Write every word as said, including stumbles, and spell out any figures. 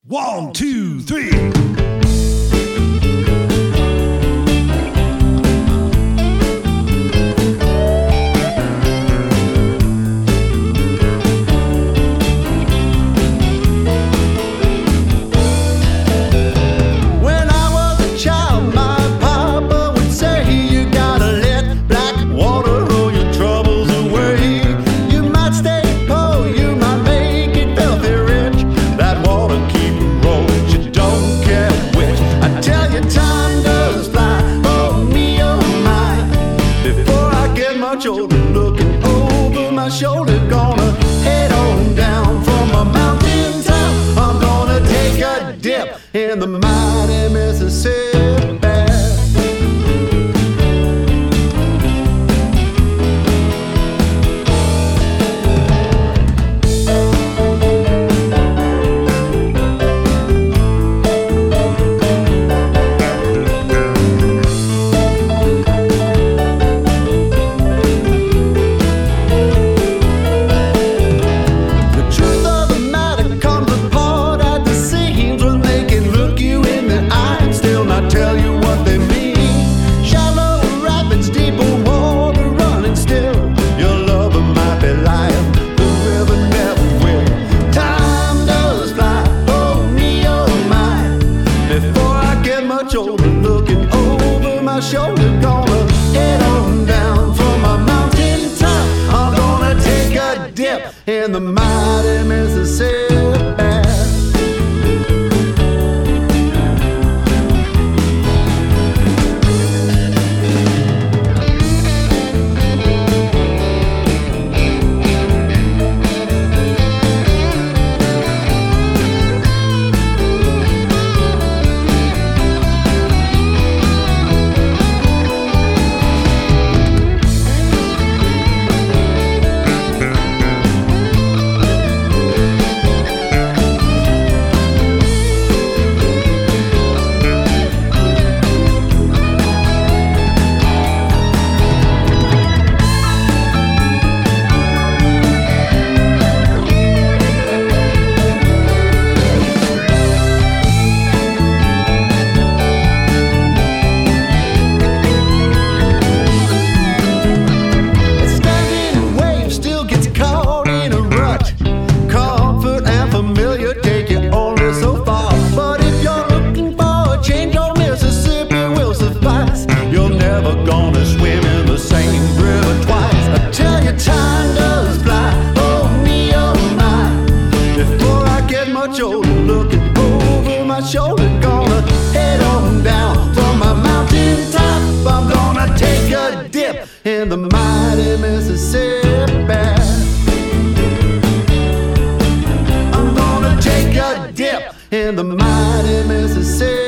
One, two, three. Shoulder looking over my shoulder, gonna head on down from a mountain top. I'm gonna take a dip in the mighty Mississippi. Shoulder looking over my shoulder, gonna head on down from a mountain top. I'm gonna take a dip in the mighty Mississippi. Shoulder looking over my shoulder, gonna head on down from my mountain top. I'm gonna take a dip in the mighty Mississippi. I'm gonna take a dip in the mighty Mississippi.